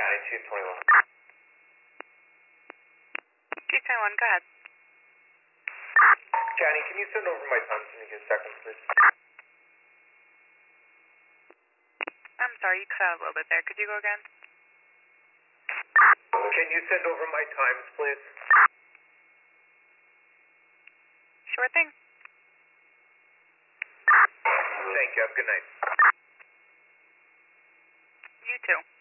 Johnny, 221. Chief 21, go ahead. Johnny, can you send over my times to me in seconds, please? I'm sorry, you cut out a little bit there. Could you go again? Can you send over my times, please? Sure thing. Thank you. Have a good night. You too.